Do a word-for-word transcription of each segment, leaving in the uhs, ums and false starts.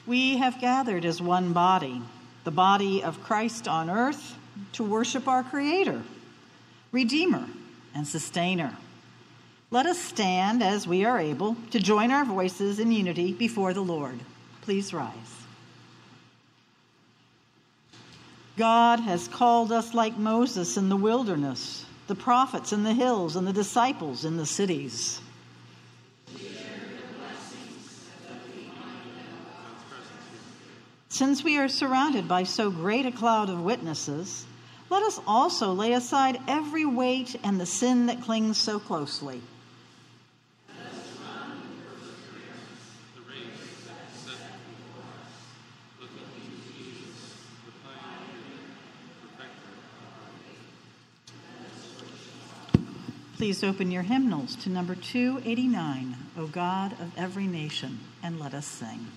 We have gathered as one body, the body of Christ on earth, to worship our Creator, Redeemer, and Sustainer. Let us stand as we are able to join our voices in unity before the Lord. Please rise. God has called us like Moses in the wilderness, the prophets in the hills, and the disciples in the cities. Since we are surrounded by so great a cloud of witnesses, let us also lay aside every weight and the sin that clings so closely. Please open your hymnals to number two eighty-nine, O God of every nation, and let us sing.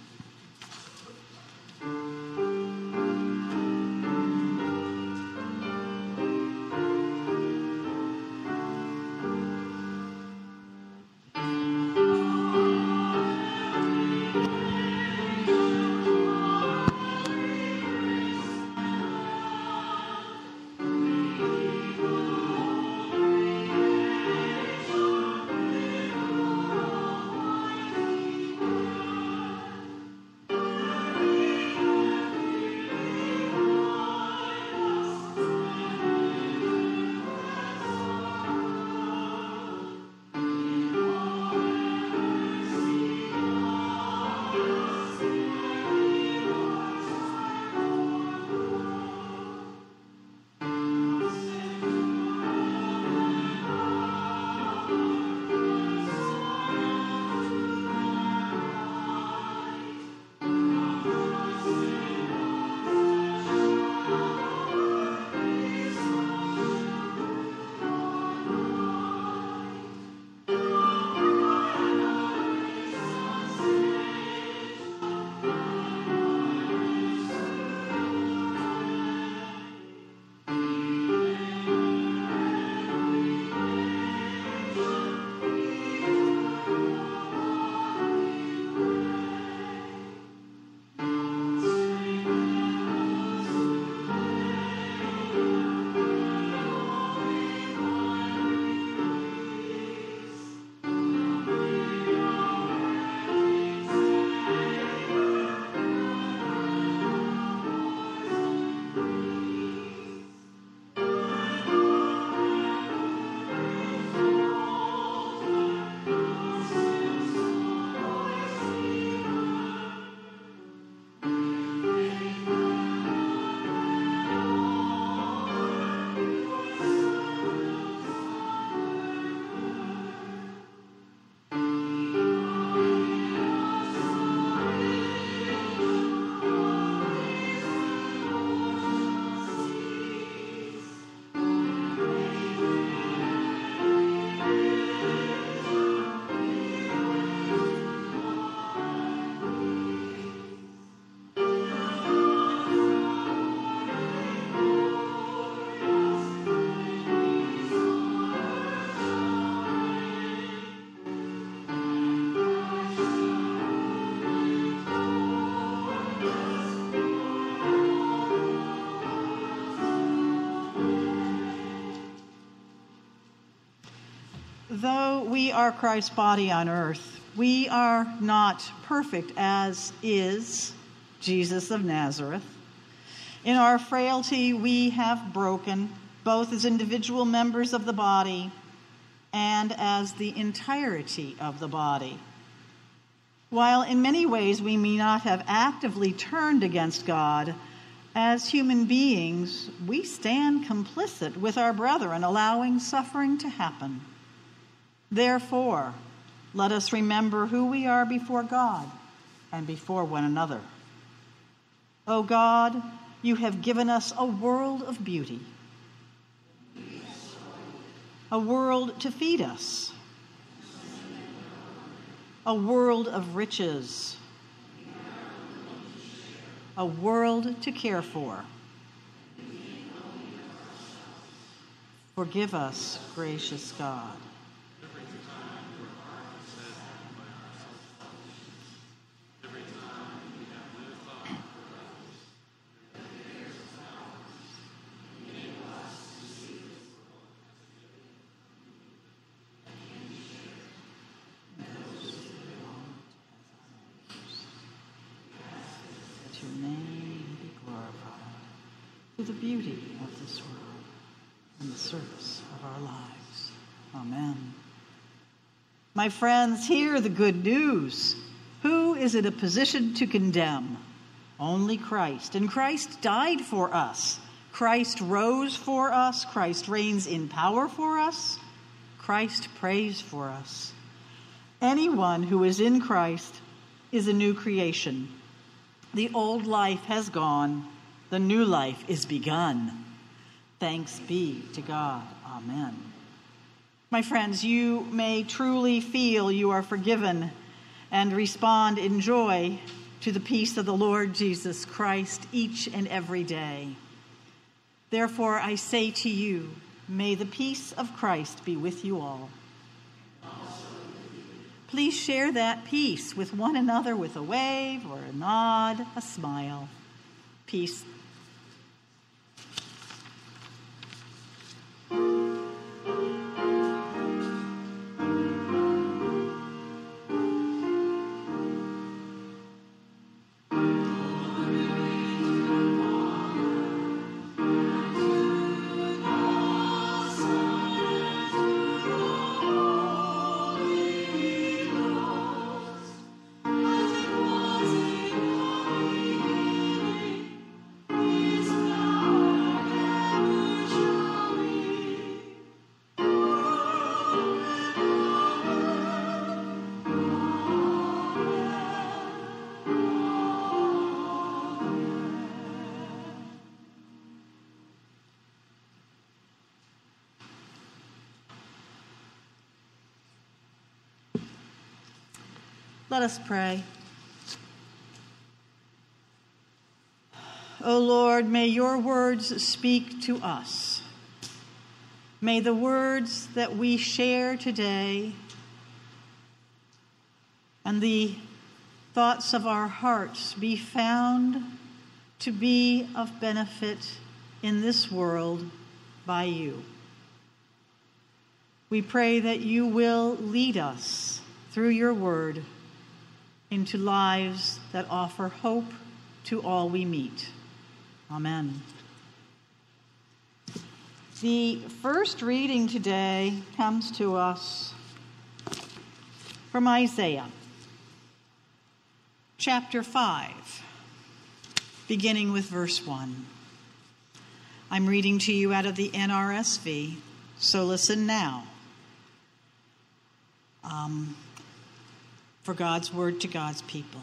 Though we are Christ's body on earth, we are not perfect as is Jesus of Nazareth. In our frailty, we have broken, both as individual members of the body and as the entirety of the body. While in many ways we may not have actively turned against God, as human beings, we stand complicit with our brethren, allowing suffering to happen. Therefore, let us remember who we are before God and before one another. O God, you have given us a world of beauty, a world to feed us, a world of riches, a world to care for. Forgive us, gracious God. to the beauty of this world and the service of our lives. Amen. My friends, hear the good news. Who is in a position to condemn? Only Christ. And Christ died for us. Christ rose for us. Christ reigns in power for us. Christ prays for us. Anyone who is in Christ is a new creation. The old life has gone. The new life is begun. Thanks be to God. Amen. My friends, you may truly feel you are forgiven and respond in joy to the peace of the Lord Jesus Christ each and every day. Therefore, I say to you, may the peace of Christ be with you all. Please share that peace with one another with a wave or a nod, a smile. Peace. Let us pray. O Lord, may your words speak to us. May the words that we share today and the thoughts of our hearts be found to be of benefit in this world by you. We pray that you will lead us through your word into lives that offer hope to all we meet. Amen. The first reading today comes to us from Isaiah, chapter five, beginning with verse one. I'm reading to you out of the N R S V, so listen now. Um, for God's word to God's people.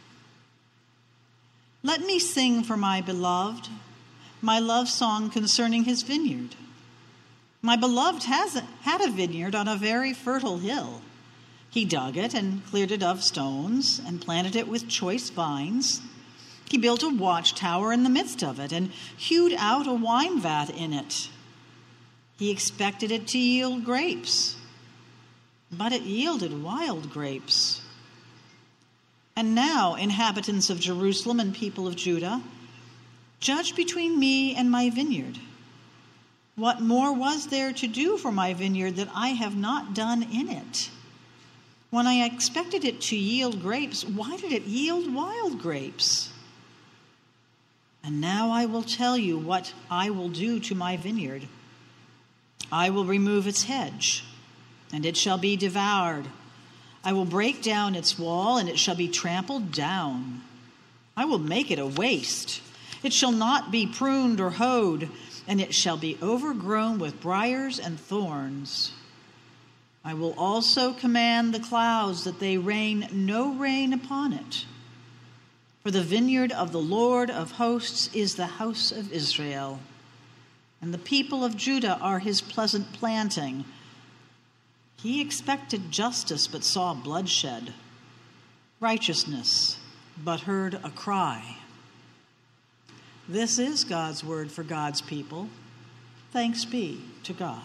Let me sing for my beloved, my love song concerning his vineyard. My beloved has had a vineyard on a very fertile hill. He dug it and cleared it of stones and planted it with choice vines. He built a watchtower in the midst of it and hewed out a wine vat in it. He expected it to yield grapes, but it yielded wild grapes. And now, inhabitants of Jerusalem and people of Judah, judge between me and my vineyard. What more was there to do for my vineyard that I have not done in it? When I expected it to yield grapes, why did it yield wild grapes? And now I will tell you what I will do to my vineyard. I will remove its hedge, and it shall be devoured. I will break down its wall, and it shall be trampled down. I will make it a waste. It shall not be pruned or hoed, and it shall be overgrown with briars and thorns. I will also command the clouds that they rain no rain upon it. For the vineyard of the Lord of hosts is the house of Israel, and the people of Judah are his pleasant planting. He expected justice, but saw bloodshed, righteousness, but heard a cry. This is God's word for God's people. Thanks be to God.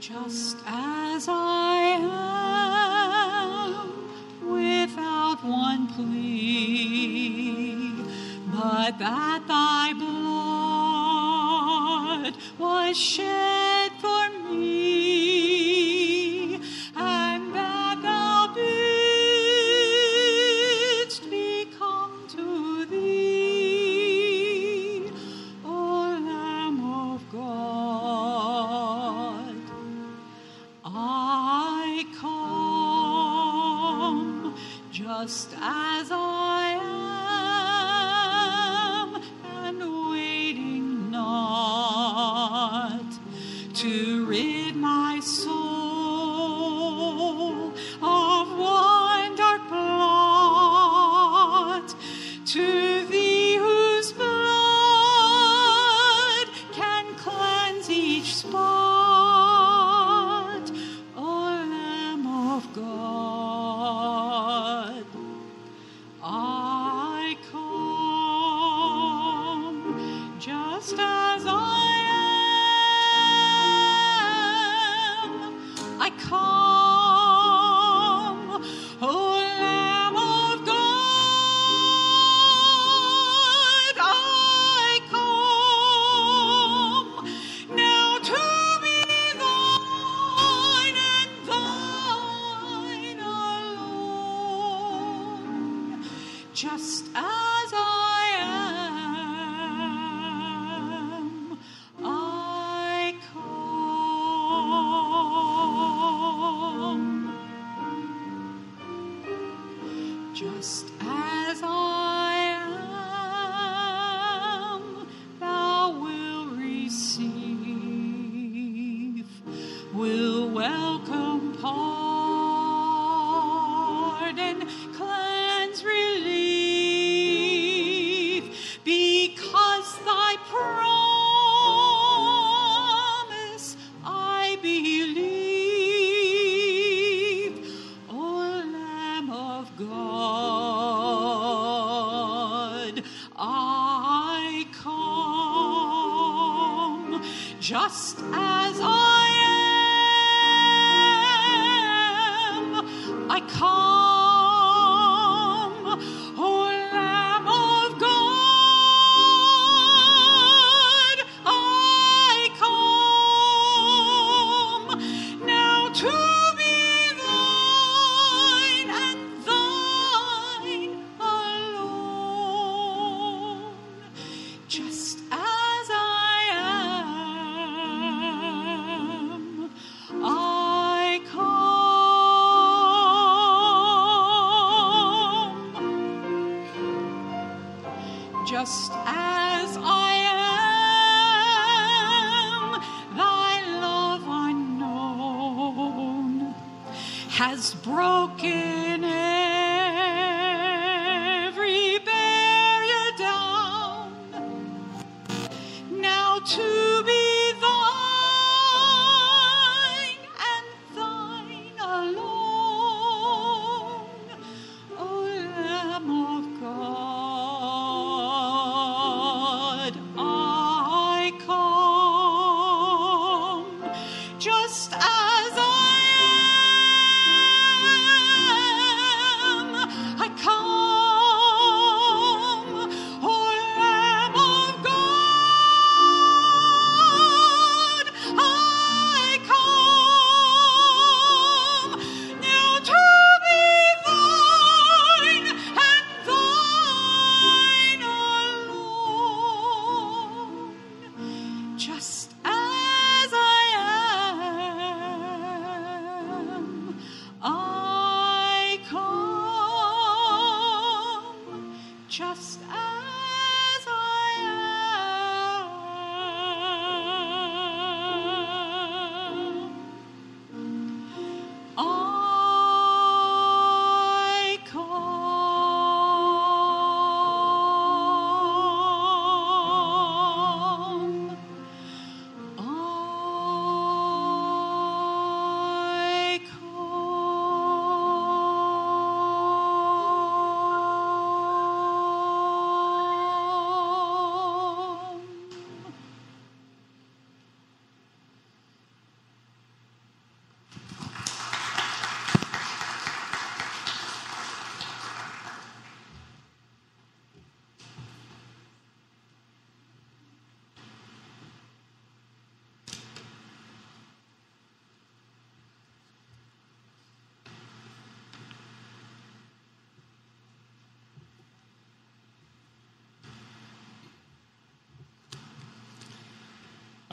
just as I am, without one plea, but that thy blood was shed for me, and that thou bidst me come to thee, O Lamb of God. I come just as I am, and waiting not to rid my soul of one dark blot, to thee whose blood can cleanse each spot, O Lamb of God. I come just as I am. I come, O Lamb of God. I come now to be thine and thine alone, just as I am. I come just as I am. Thou will receive, will welcome, pardon, cleanse, relieve, because thy promise I believe, O Lamb of God. I come just as I am. I come, O Lamb of God. I come now to be thine and thine alone, just as I am. I come just as I am. Thy love unknown has broken every barrier down, now to be thine and thine alone, O Lamb of God. I come just as I am. I come, O Lamb of God. I come now to be thine and thine alone, just as I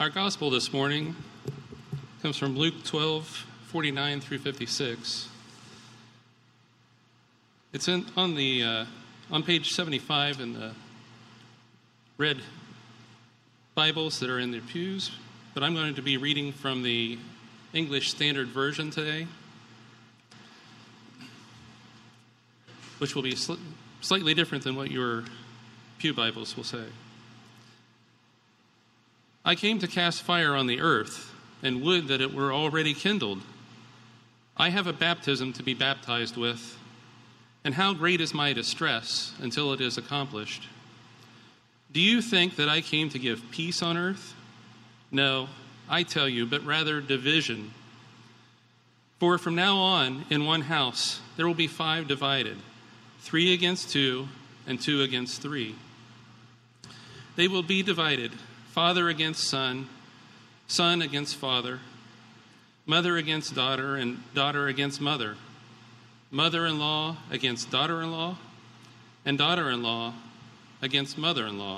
Our gospel this morning comes from Luke twelve, forty-nine through fifty-six. It's in, on the uh, on page seventy-five in the red Bibles that are in the pews, but I'm going to be reading from the English Standard Version today, which will be sl- slightly different than what your pew Bibles will say. I came to cast fire on the earth, and would that it were already kindled. I have a baptism to be baptized with, and how great is my distress until it is accomplished. Do you think that I came to give peace on earth? No, I tell you, but rather division. For from now on, in one house, there will be five divided, three against two, and two against three. They will be divided, father against son, son against father, mother against daughter, and daughter against mother, mother-in-law against daughter-in-law, and daughter-in-law against mother-in-law.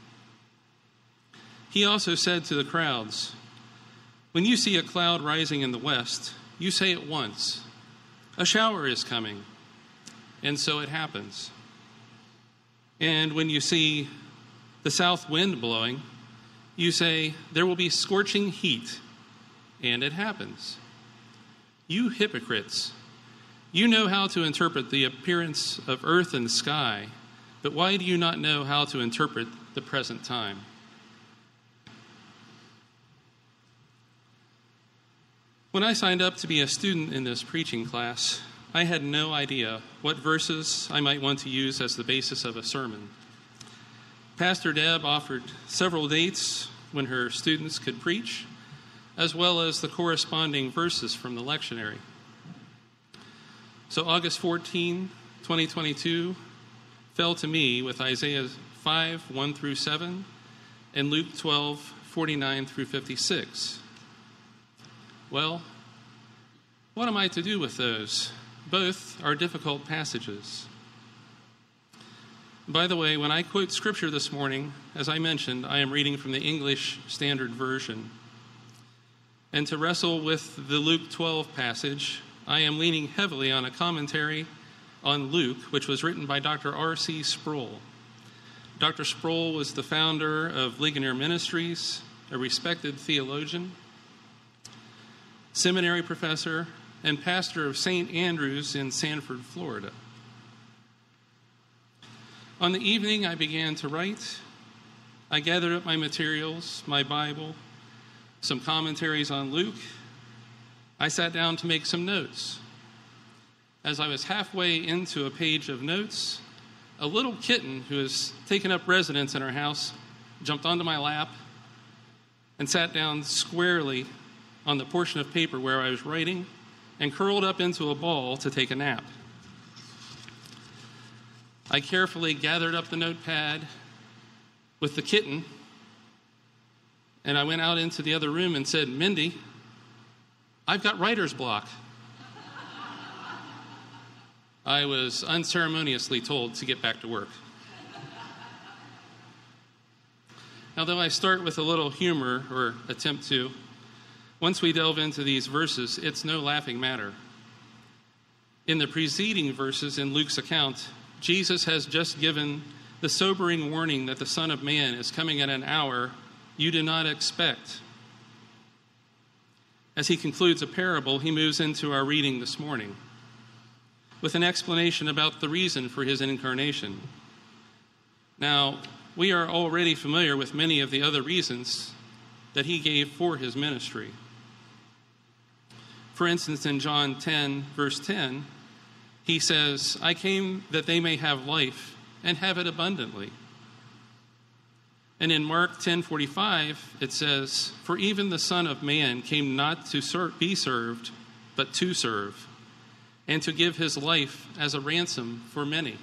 He also said to the crowds, when you see a cloud rising in the west, you say at once, a shower is coming, and so it happens. And when you see the south wind blowing, you say, there will be scorching heat, and it happens. You hypocrites, you know how to interpret the appearance of earth and sky, but why do you not know how to interpret the present time? When I signed up to be a student in this preaching class, I had no idea what verses I might want to use as the basis of a sermon. Pastor Deb offered several dates when her students could preach, as well as the corresponding verses from the lectionary. So August fourteenth, twenty twenty-two fell to me with Isaiah five, one through seven, and Luke twelve, forty-nine through fifty-six. Well, what am I to do with those? Both are difficult passages. By the way, when I quote scripture this morning, as I mentioned, I am reading from the English Standard Version. And to wrestle with the Luke twelve passage, I am leaning heavily on a commentary on Luke, which was written by Doctor R C Sproul. Doctor Sproul was the founder of Ligonier Ministries, a respected theologian, seminary professor, and pastor of Saint Andrews in Sanford, Florida. On the evening I began to write, I gathered up my materials, my Bible, some commentaries on Luke. I sat down to make some notes. As I was halfway into a page of notes, a little kitten who has taken up residence in our house jumped onto my lap and sat down squarely on the portion of paper where I was writing and curled up into a ball to take a nap. I carefully gathered up the notepad with the kitten, and I went out into the other room and said, Mindy, I've got writer's block. I was unceremoniously told to get back to work. Now, though I start with a little humor, or attempt to, once we delve into these verses, it's no laughing matter. In the preceding verses in Luke's account, Jesus has just given the sobering warning that the Son of Man is coming at an hour you do not expect. As he concludes a parable, he moves into our reading this morning with an explanation about the reason for his incarnation. Now, we are already familiar with many of the other reasons that he gave for his ministry. For instance, in John ten, verse ten, he says, I came that they may have life and have it abundantly. And in Mark ten forty-five, it says, for even the Son of Man came not to ser- be served, but to serve, and to give his life as a ransom for many.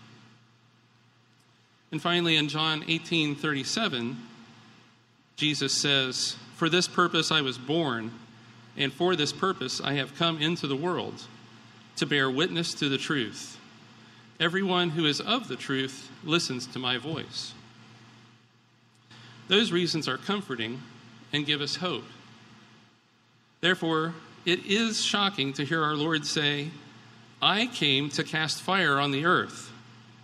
And finally, in John eighteen thirty-seven, Jesus says, for this purpose I was born, and for this purpose I have come into the world, to bear witness to the truth. Everyone who is of the truth listens to my voice. Those reasons are comforting, and give us hope. Therefore, it is shocking to hear our Lord say, I came to cast fire on the earth.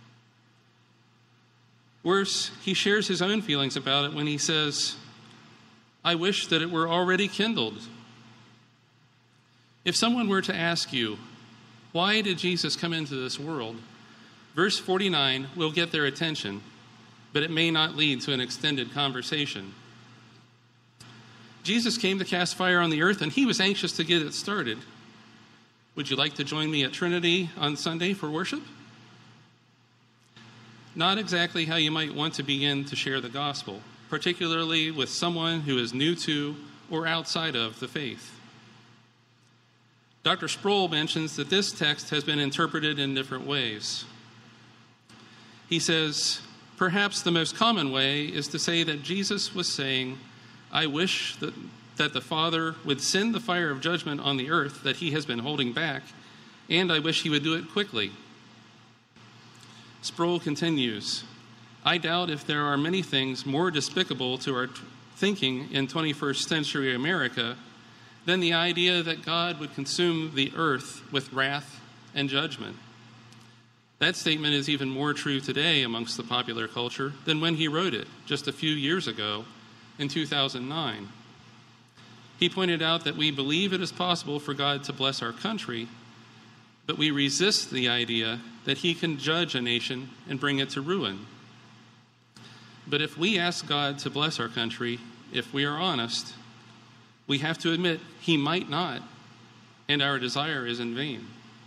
Worse, he shares his own feelings about it when he says, I wish that it were already kindled. If someone were to ask you, why did Jesus come into this world? Verse forty-nine will get their attention, but it may not lead to an extended conversation. Jesus came to cast fire on the earth, and he was anxious to get it started. Would you like to join me at Trinity on Sunday for worship? Not exactly how you might want to begin to share the gospel, particularly with someone who is new to or outside of the faith. Doctor Sproul mentions that this text has been interpreted in different ways. He says, perhaps the most common way is to say that Jesus was saying, I wish that, that the Father would send the fire of judgment on the earth that he has been holding back, and I wish he would do it quickly. Sproul continues, I doubt if there are many things more despicable to our t- thinking in twenty-first century America than the idea that God would consume the earth with wrath and judgment. That statement is even more true today amongst the popular culture than when he wrote it just a few years ago in two thousand nine. He pointed out that we believe it is possible for God to bless our country, but we resist the idea that he can judge a nation and bring it to ruin. But if we ask God to bless our country, if we are honest, we have to admit he might not, and our desire is in vain.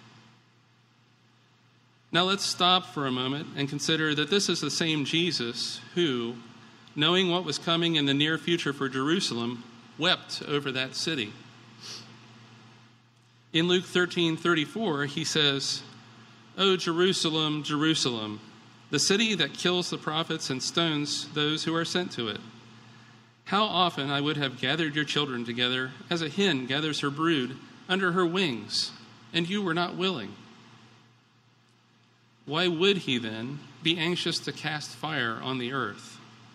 Now let's stop for a moment and consider that this is the same Jesus who, knowing what was coming in the near future for Jerusalem, wept over that city. In Luke thirteen thirty-four, he says, O Jerusalem, Jerusalem, the city that kills the prophets and stones those who are sent to it. How often I would have gathered your children together as a hen gathers her brood under her wings, and you were not willing. Why would he then be anxious to cast fire on the earth?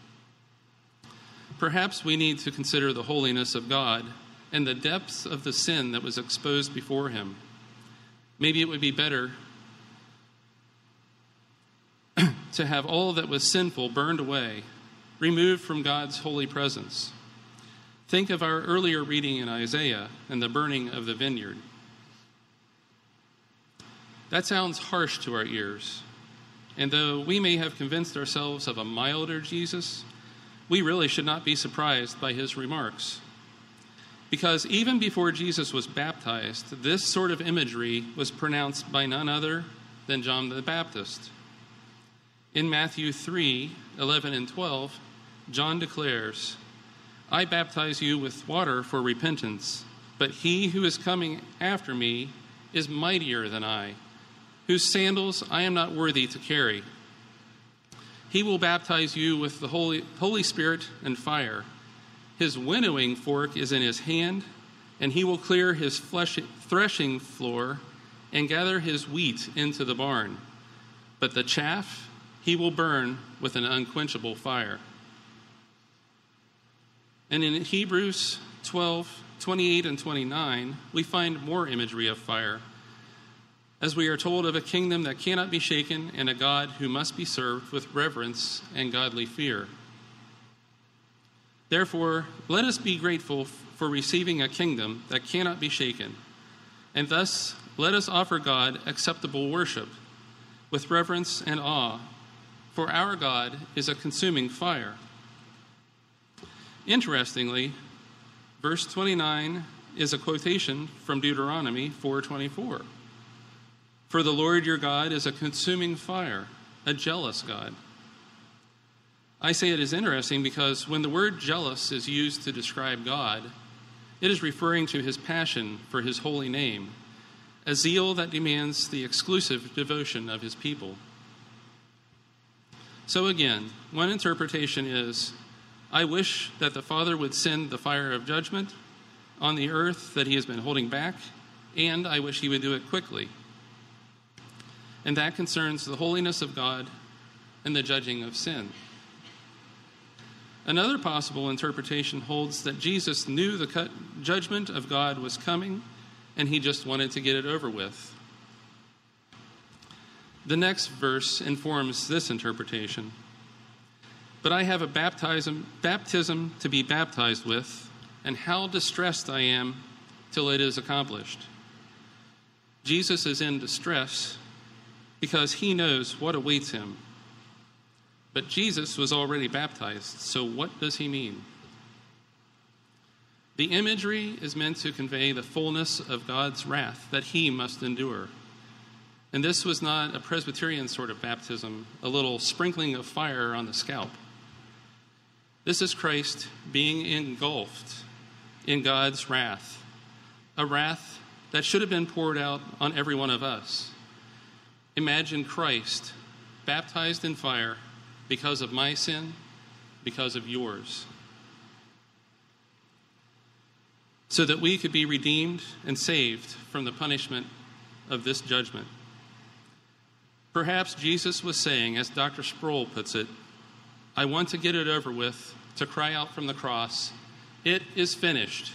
Perhaps we need to consider the holiness of God and the depths of the sin that was exposed before him. Maybe it would be better to have all that was sinful burned away, removed from God's holy presence. Think of our earlier reading in Isaiah and the burning of the vineyard. That sounds harsh to our ears, and though we may have convinced ourselves of a milder Jesus, we really should not be surprised by his remarks. Because even before Jesus was baptized, this sort of imagery was pronounced by none other than John the Baptist. In Matthew three, eleven and twelve, John declares, I baptize you with water for repentance, but he who is coming after me is mightier than I, whose sandals I am not worthy to carry. He will baptize you with the Holy, Holy Spirit and fire. His winnowing fork is in his hand, and he will clear his flesh, threshing floor and gather his wheat into the barn. But the chaff he will burn with an unquenchable fire. And in Hebrews twelve, twenty-eight and twenty-nine, we find more imagery of fire, as we are told of a kingdom that cannot be shaken and a God who must be served with reverence and godly fear. Therefore, let us be grateful for receiving a kingdom that cannot be shaken, and thus let us offer God acceptable worship with reverence and awe, for our God is a consuming fire. Interestingly, verse twenty-nine is a quotation from Deuteronomy four twenty-four. For the Lord your God is a consuming fire, a jealous God. I say it is interesting because when the word jealous is used to describe God, it is referring to his passion for his holy name, a zeal that demands the exclusive devotion of his people. So again, one interpretation is, I wish that the Father would send the fire of judgment on the earth that he has been holding back, and I wish he would do it quickly. And that concerns the holiness of God and the judging of sin. Another possible interpretation holds that Jesus knew the cut judgment of God was coming, and he just wanted to get it over with. The next verse informs this interpretation. But I have a baptism, baptism to be baptized with, and how distressed I am till it is accomplished. Jesus is in distress because he knows what awaits him. But Jesus was already baptized, so what does he mean? The imagery is meant to convey the fullness of God's wrath that he must endure. And this was not a Presbyterian sort of baptism, a little sprinkling of fire on the scalp. This is Christ being engulfed in God's wrath, a wrath that should have been poured out on every one of us. Imagine Christ baptized in fire because of my sin, because of yours, so that we could be redeemed and saved from the punishment of this judgment. Perhaps Jesus was saying, as Doctor Sproul puts it, I want to get it over with, to cry out from the cross, it is finished.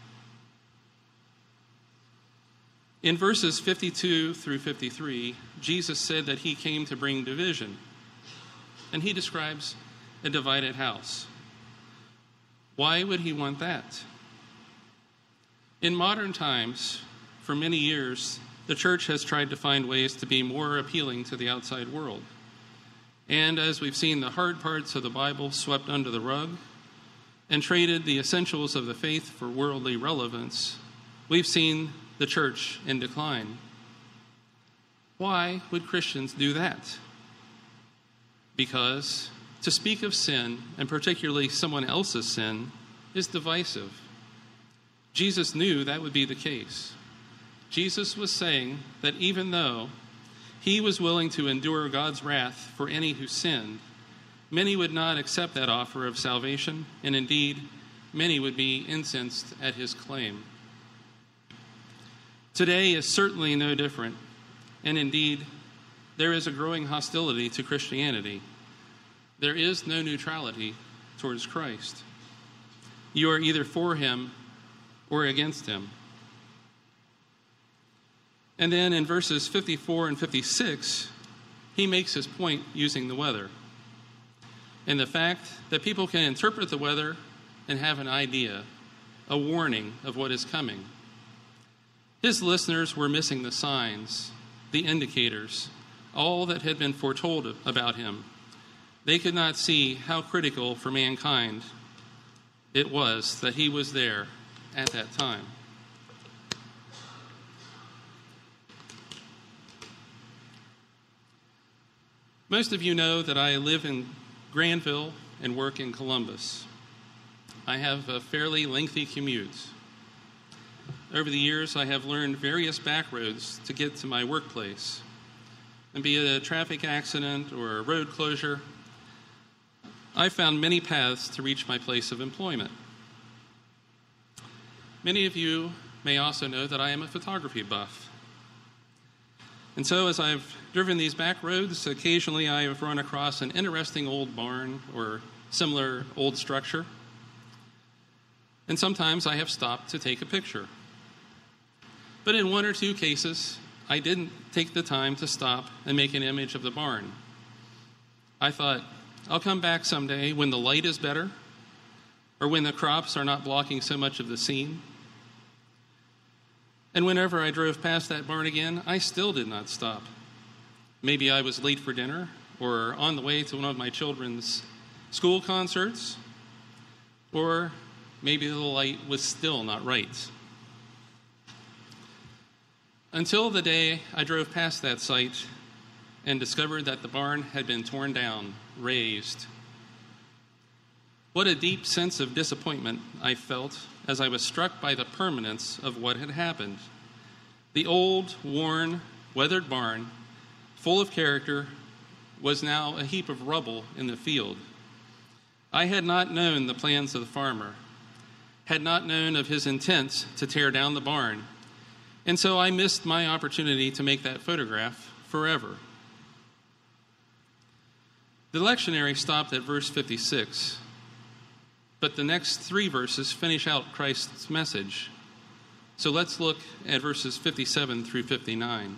In verses fifty-two through fifty-three, Jesus said that he came to bring division, and he describes a divided house. Why would he want that? In modern times, for many years, the church has tried to find ways to be more appealing to the outside world. And as we've seen the hard parts of the Bible swept under the rug and traded the essentials of the faith for worldly relevance, we've seen the church in decline. Why would Christians do that? Because to speak of sin, and particularly someone else's sin, is divisive. Jesus knew that would be the case. Jesus was saying that even though he was willing to endure God's wrath for any who sinned, many would not accept that offer of salvation, and indeed, many would be incensed at his claim. Today is certainly no different, and indeed, there is a growing hostility to Christianity. There is no neutrality towards Christ. You are either for him or against him. And then in verses fifty-four and fifty-six, he makes his point using the weather and the fact that people can interpret the weather and have an idea, a warning of what is coming. His listeners were missing the signs, the indicators, all that had been foretold about him. They could not see how critical for mankind it was that he was there at that time. Most of you know that I live in Granville and work in Columbus. I have a fairly lengthy commute. Over the years, I have learned various back roads to get to my workplace. And be it a traffic accident or a road closure, I found many paths to reach my place of employment. Many of you may also know that I am a photography buff. And so as I've driven these back roads, occasionally I have run across an interesting old barn or similar old structure. And sometimes I have stopped to take a picture. But in one or two cases, I didn't take the time to stop and make an image of the barn. I thought, I'll come back someday when the light is better or when the crops are not blocking so much of the scene. And whenever I drove past that barn again, I still did not stop. Maybe I was late for dinner or on the way to one of my children's school concerts, or maybe the light was still not right. Until the day I drove past that site and discovered that the barn had been torn down, razed. What a deep sense of disappointment I felt as I was struck by the permanence of what had happened. The old, worn, weathered barn, full of character, was now a heap of rubble in the field. I had not known the plans of the farmer, had not known of his intent to tear down the barn, and so I missed my opportunity to make that photograph forever. The lectionary stopped at verse fifty-six, But the next three verses finish out Christ's message. So let's look at verses fifty-seven through fifty-nine.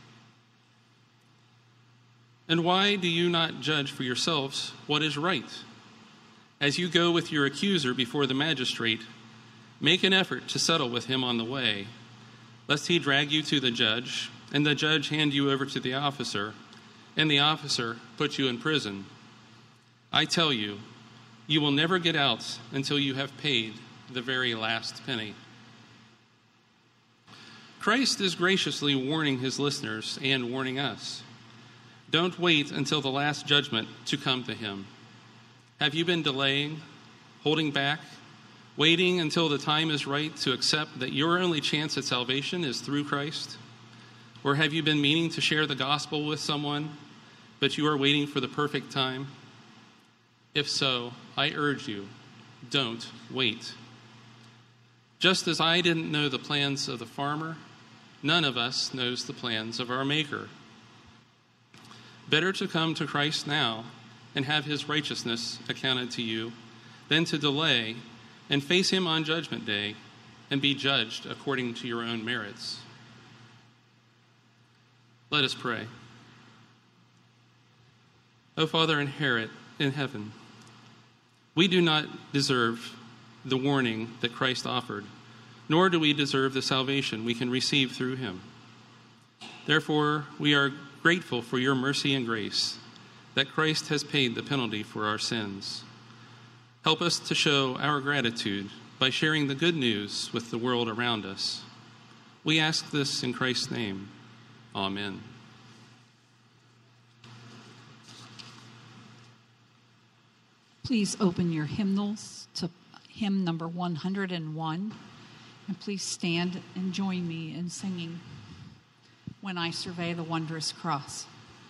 And why do you not judge for yourselves what is right? As you go with your accuser before the magistrate, make an effort to settle with him on the way, lest he drag you to the judge, and the judge hand you over to the officer, and the officer put you in prison. I tell you, you will never get out until you have paid the very last penny. Christ is graciously warning his listeners and warning us. Don't wait until the last judgment to come to him. Have you been delaying, holding back, waiting until the time is right to accept that your only chance at salvation is through Christ? Or have you been meaning to share the gospel with someone, but you are waiting for the perfect time? If so, I urge you, don't wait. Just as I didn't know the plans of the farmer, none of us knows the plans of our Maker. Better to come to Christ now and have his righteousness accounted to you than to delay and face him on Judgment Day and be judged according to your own merits. Let us pray. O Father inherent in heaven, we do not deserve the warning that Christ offered, nor do we deserve the salvation we can receive through him. Therefore, we are grateful for your mercy and grace, that Christ has paid the penalty for our sins. Help us to show our gratitude by sharing the good news with the world around us. We ask this in Christ's name. Amen. Please open your hymnals to hymn number one hundred one, and please stand and join me in singing When I Survey the Wondrous Cross.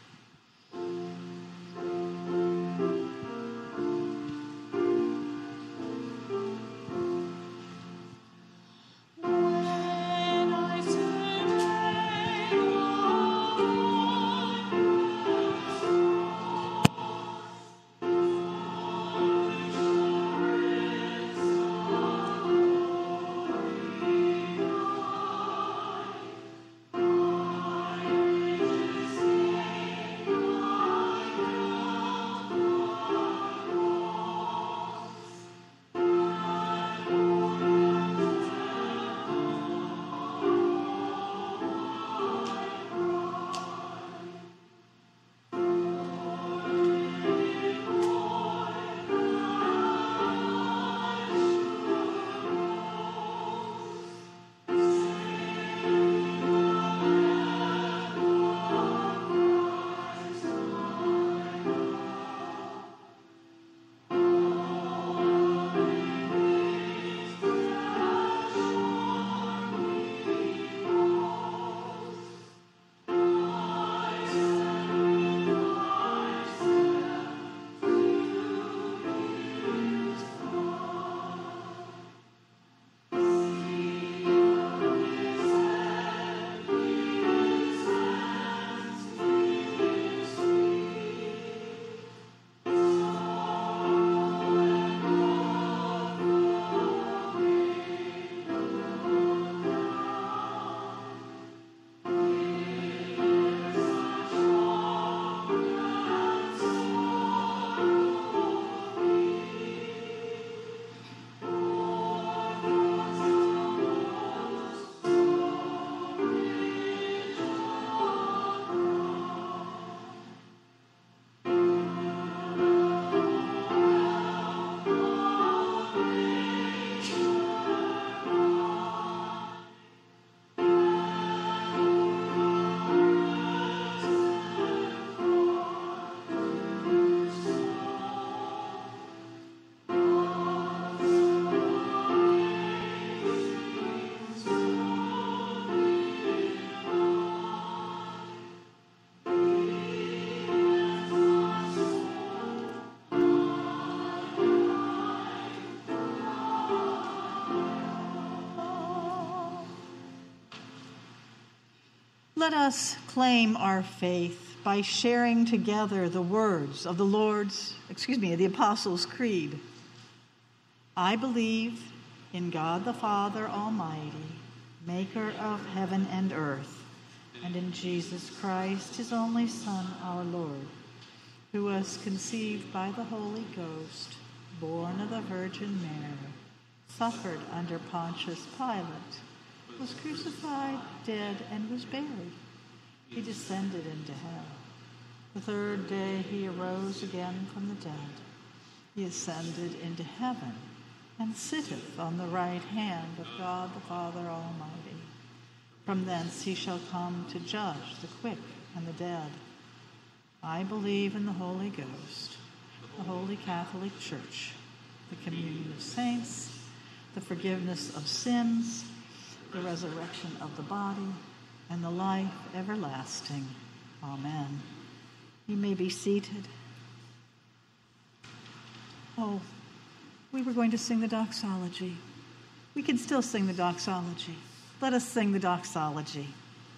Let us claim our faith by sharing together the words of the Lord's, excuse me, the Apostles' Creed. I believe in God the Father Almighty, maker of heaven and earth, and in Jesus Christ, his only Son, our Lord, who was conceived by the Holy Ghost, born of the Virgin Mary, suffered under Pontius Pilate, was crucified, dead, and was buried. He descended into hell. The third day he arose again from the dead. He ascended into heaven and sitteth on the right hand of God the Father Almighty. From thence he shall come to judge the quick and the dead. I believe in the Holy Ghost, the Holy Catholic Church, the communion of saints, the forgiveness of sins, the resurrection of the body, and the life everlasting. Amen. You may be seated. Oh, we were going to sing the doxology. We can still sing the doxology. Let us sing the doxology.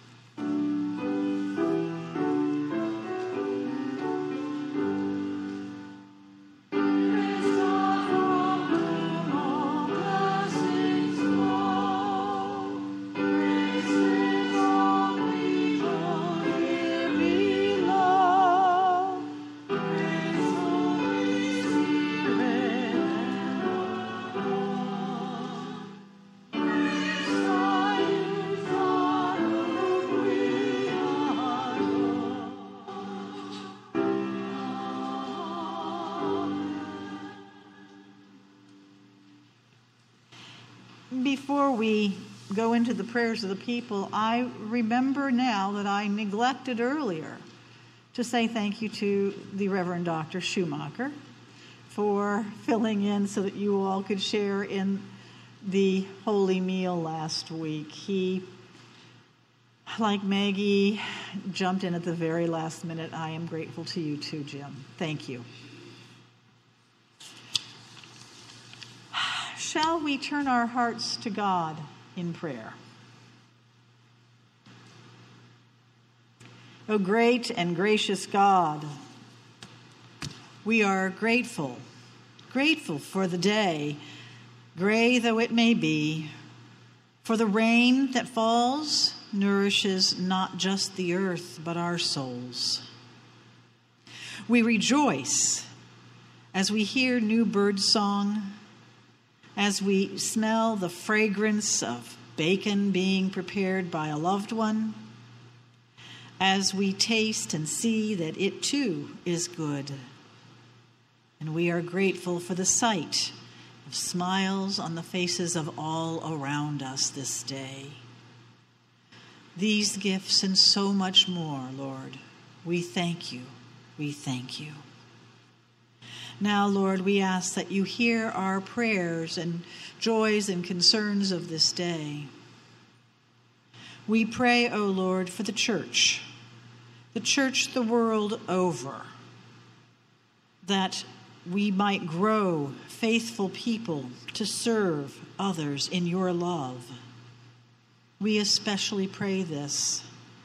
Before we go into the prayers of the people, I remember now that I neglected earlier to say thank you to the Reverend Doctor Schumacher for filling in so that you all could share in the Holy Meal last week. He, like Maggie, jumped in at the very last minute. I am grateful to you too, Jim. Thank you. Shall we turn our hearts to God in prayer? O great and gracious God, we are grateful, grateful for the day, gray though it may be, for the rain that falls nourishes not just the earth, but our souls. We rejoice as we hear new bird song, as we smell the fragrance of bacon being prepared by a loved one, as we taste and see that it too is good. And we are grateful for the sight of smiles on the faces of all around us this day. These gifts and so much more, Lord, we thank you, we thank you. Now, Lord, we ask that you hear our prayers and joys and concerns of this day. We pray, O Lord, for the church, the church the world over, that we might grow faithful people to serve others in your love. We especially pray this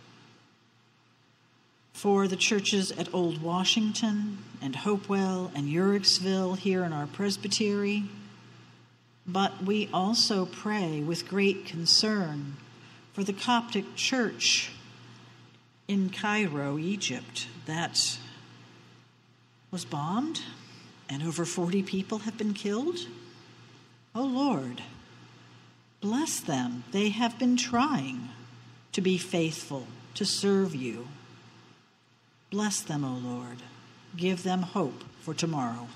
for the churches at Old Washington and Hopewell and Uricksville here in our presbytery. But we also pray with great concern for the Coptic church in Cairo, Egypt, that was bombed and over forty people have been killed. Oh Lord, bless them. They have been trying to be faithful, to serve you. Bless them, O Lord. Give them hope for tomorrow.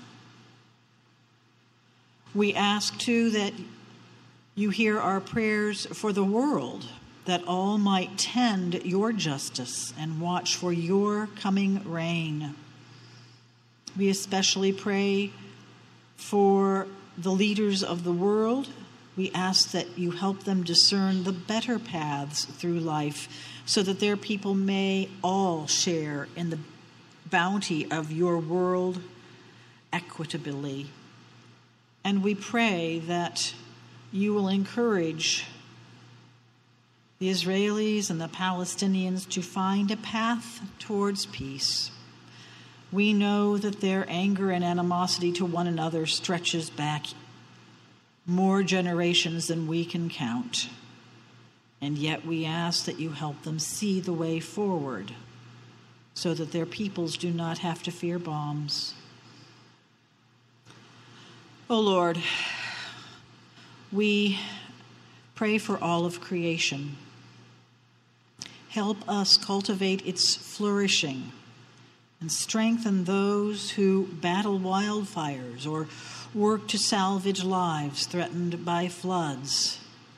We ask, too, that you hear our prayers for the world, that all might tend your justice and watch for your coming reign. We especially pray for the leaders of the world. We ask that you help them discern the better paths through life so that their people may all share in the bounty of your world equitably. And we pray that you will encourage the Israelis and the Palestinians to find a path towards peace. We know that their anger and animosity to one another stretches back more generations than we can count. And yet we ask that you help them see the way forward so that their peoples do not have to fear bombs. O Lord, we pray for all of creation. Help us cultivate its flourishing and strengthen those who battle wildfires or work to salvage lives threatened by floods.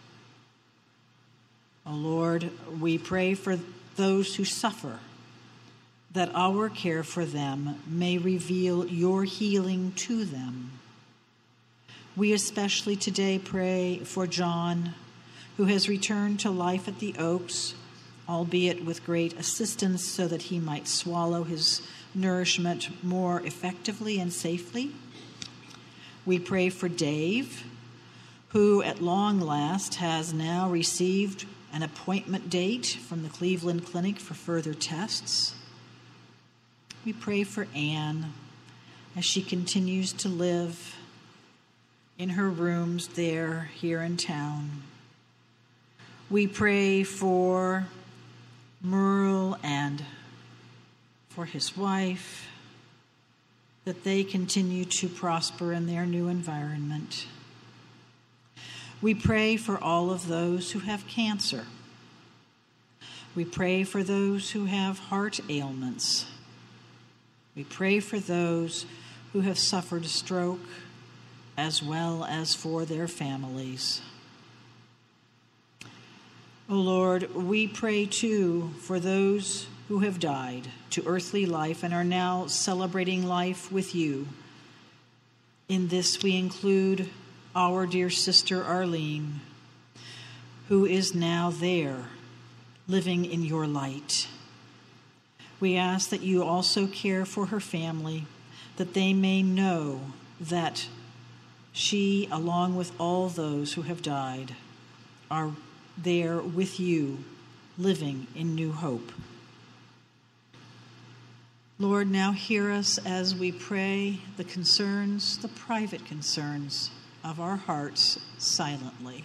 O Lord, we pray for those who suffer, that our care for them may reveal your healing to them. We especially today pray for John, who has returned to life at the Oaks, albeit with great assistance so that he might swallow his nourishment more effectively and safely. We pray for Dave, who at long last has now received an appointment date from the Cleveland Clinic for further tests. We pray for Anne as she continues to live in her rooms there, here in town. We pray for Merle and for his wife, that they continue to prosper in their new environment. We pray for all of those who have cancer. We pray for those who have heart ailments. We pray for those who have suffered stroke, as well as for their families. O Lord, we pray too for those who have died to earthly life and are now celebrating life with you. In this we include our dear sister Arlene, who is now there, living in your light. We ask that you also care for her family, that they may know that she, along with all those who have died, are there with you, living in new hope. Lord, now hear us as we pray the concerns, the private concerns of our hearts silently.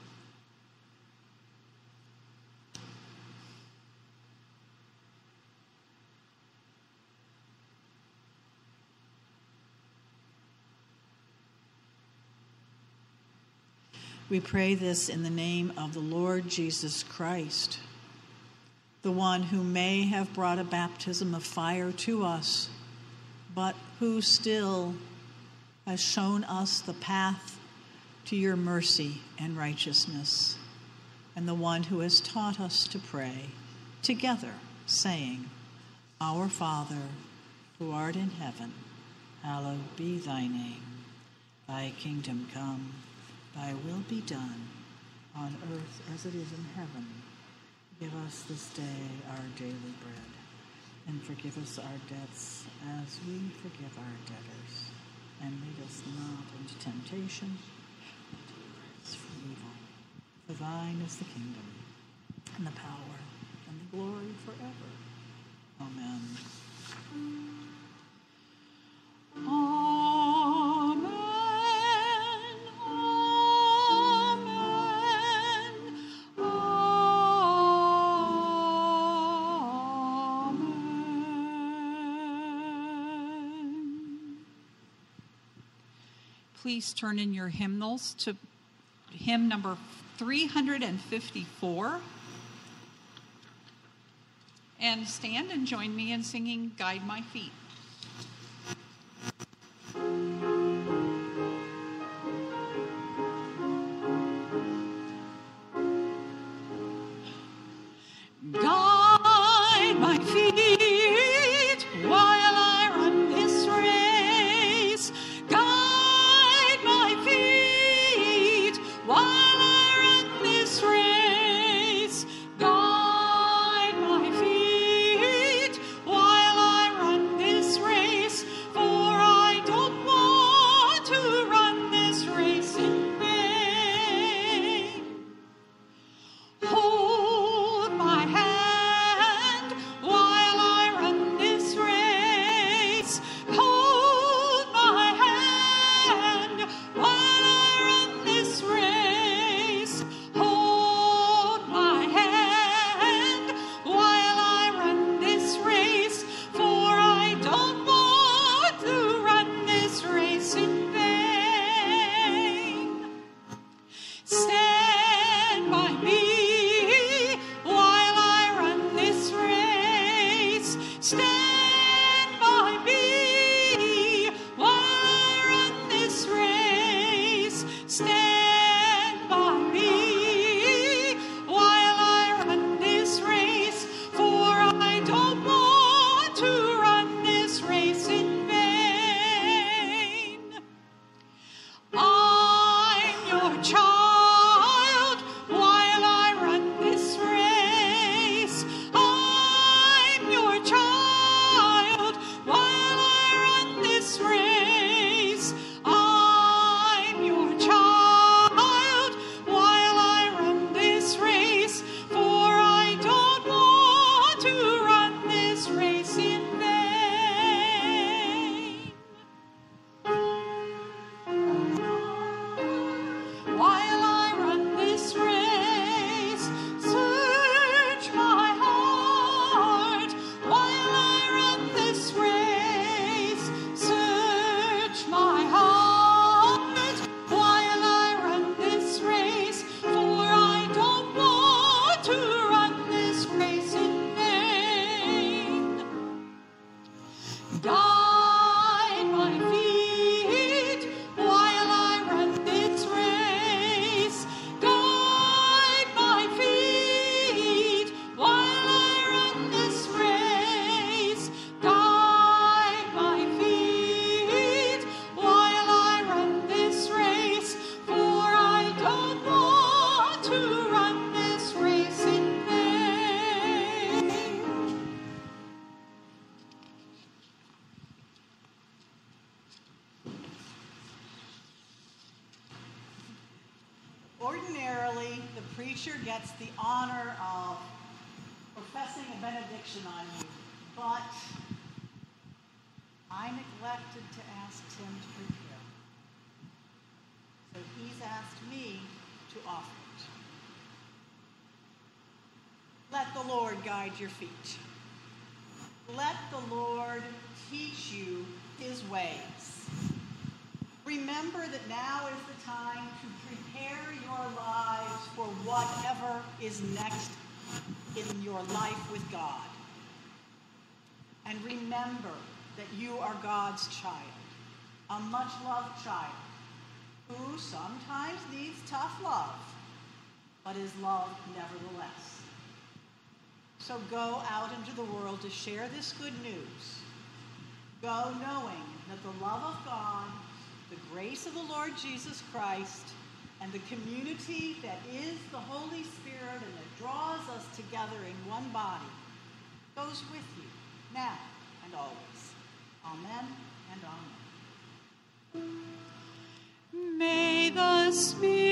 We pray this in the name of the Lord Jesus Christ, the one who may have brought a baptism of fire to us, but who still has shown us the path to your mercy and righteousness, and the one who has taught us to pray together, saying, Our Father, who art in heaven, hallowed be thy name. Thy kingdom come. Thy will be done, on earth as it is in heaven. Give us this day our daily bread, and forgive us our debts as we forgive our debtors. And lead us not into temptation, but deliver us from evil. For thine is the kingdom, and the power, and the glory forever. Amen. Amen. Please turn in your hymnals to hymn number three hundred fifty-four. And stand and join me in singing Guide My Feet. Guide my feet while I run this race. Guide my feet while I run this race. Guide my feet while I run this preacher gets the honor of professing a benediction on you, but I neglected to ask Tim to prepare. So he's asked me to offer it. Let the Lord guide your feet. Let the Lord teach you his ways. Remember that now is the time to prepare your lives for whatever is next in your life with God. And remember that you are God's child, a much-loved child, who sometimes needs tough love, but is loved nevertheless. So go out into the world to share this good news. Go knowing that the love of God, the grace of the Lord Jesus Christ, and the community that is the Holy Spirit and that draws us together in one body goes with you now and always. Amen and amen. May the Spirit